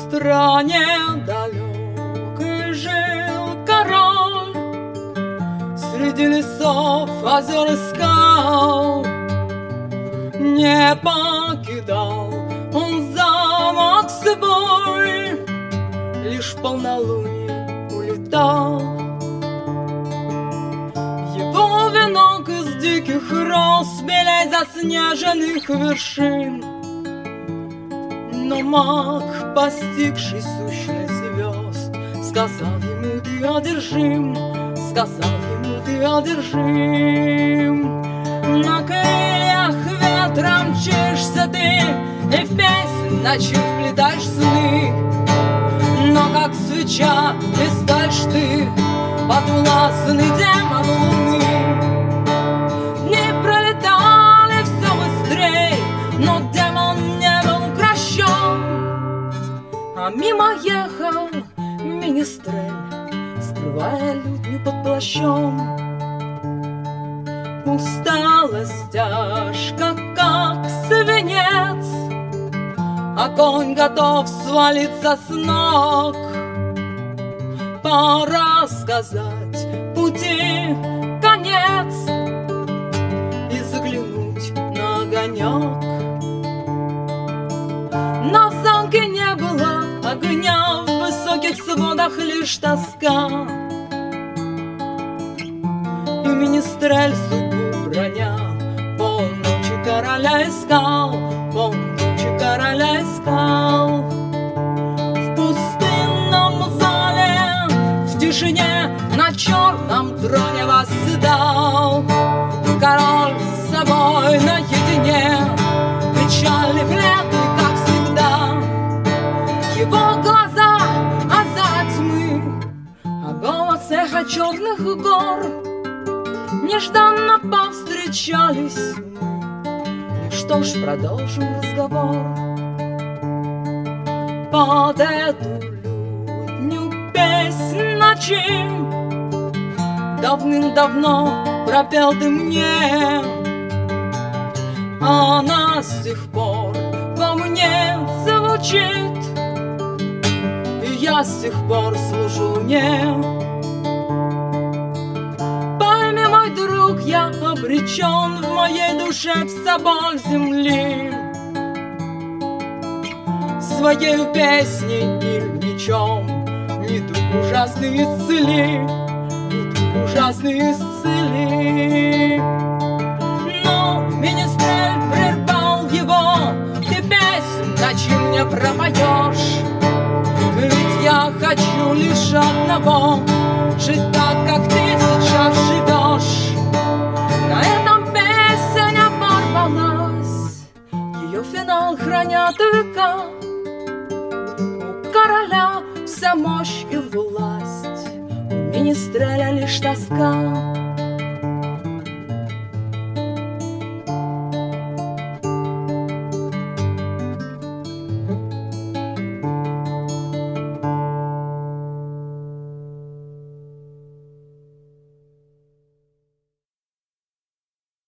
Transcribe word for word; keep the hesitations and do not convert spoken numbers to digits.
стране далекой жил король, среди лесов, озер и скал. Не покидал он замок свой, лишь в полнолуние улетал. Его венок из диких роз, белей заснеженных вершин. Но маг, постигший сущность звезд, сказал ему: ты одержим, сказал ему: ты одержим. На крыльях ветра мчишься ты, и в песнь ночью вплетаешь сны. Но как свеча листаешь ты, подвластный демону луны. Не пролетали все быстрей, но демон не был укращен, а мимо ехал министрель, скрывая лютню под плащом. Усталость тяжка, как свинец, а конь готов свалиться с ног. Пора сказать пути конец и заглянуть на огонек. Но в замке не было огня, в высоких сводах лишь тоска. И министрель судьбу броня полночи короля искал, полночи короля искал. В пустынном зале, в тишине, на черном троне восседал король с собой наедине, печальный, бледный, как всегда. Его глаза озара тьмы, а голос эхо черных гор. Нежданно повстречались мы, ну что ж, продолжим разговор. Под эту лютню песнь ночи давным-давно пропел ты мне. Она с тех пор во мне звучит, и я с тех пор служу луне. Я обречен, в моей душе вся боль земли. Своею песней или мечом недуг ужасный исцели, недуг ужасный исцели. Но министрель прервал его: ты песнь ночи мне пропоешь, ведь я хочу лишь одного — жить так, как ты сейчас живешь. На этом песня оборвалась, ее финал хранят века. У короля вся мощь и власть, у министреля лишь тоска.